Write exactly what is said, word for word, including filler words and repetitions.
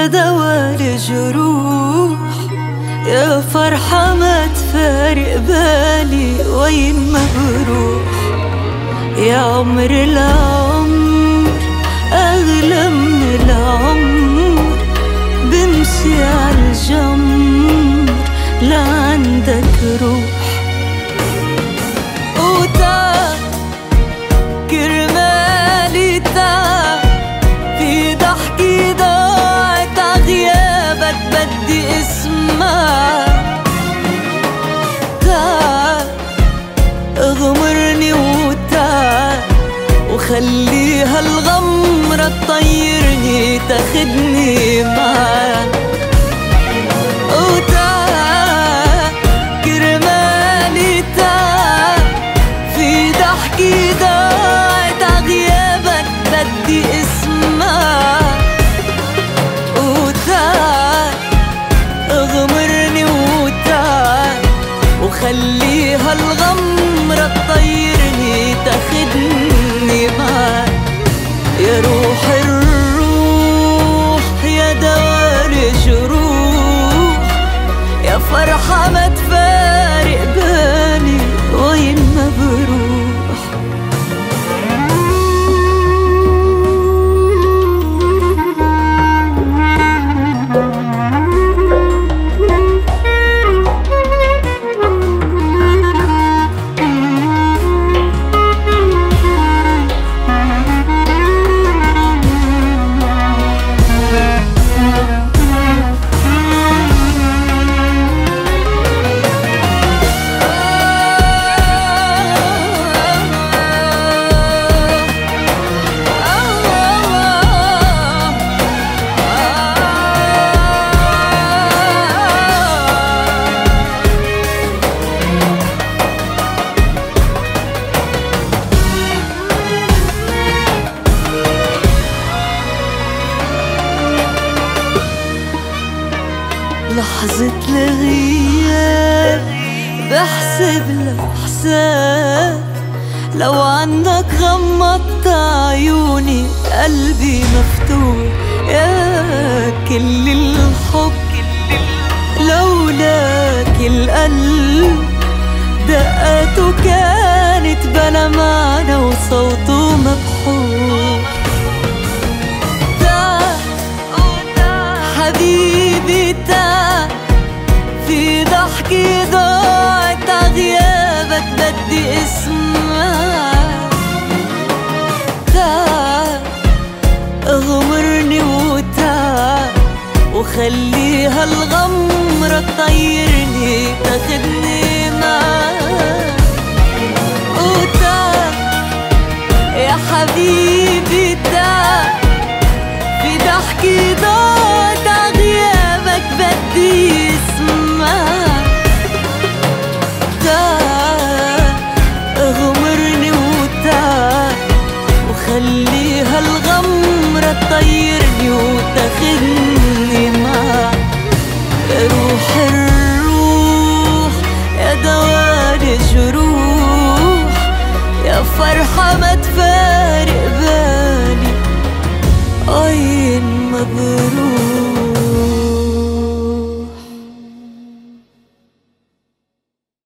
يا دوا الجروح، يا فرحة ما تفارق بالي وين ما بروح. يا عمر العمر أغلى من العمر، بمشي عالجمر لعندك روح. وتعال كرمالي تعال، في ضحكي ضاعت عغيابك بدي اسمع. تعال اغمرني وتعال، وخلي هالغمرة تطيرني تاخدني معاك. وتعال كرمالي تعال، في ضحكي ضاعت عغيابك بدي اسمع. وتعال اغمرني وتعال، وخلي هالغمرة تطيرني تاخدني معاك. يا روح الروح يا دوا الجروح، يا فرحة ما تفارق بالي وين ما بروح. لحظة الغياب بحسب لك حساب، لو عنك غمضت عيوني قلبي مفتوح. يا كل الحب لولاك القلب دقاته كانت بلا معنى وصوته مبحور. تعال حبيبي تعال، في ضحكي ضاعت عغيابك بدي اسمع. تعال اغمرني وتعال، وخلي هالغمرة تطيرني تاخدني معاك. وتعال يا حبيبي تعال، في ضحكي ضاعت عغيابك بدي اسمع. تعال اغمرني وتعال، وخلي هالغمرة تطيرني وتاخدني معاك. يا روح الروح يا دوا الجروح، يا فرحة ما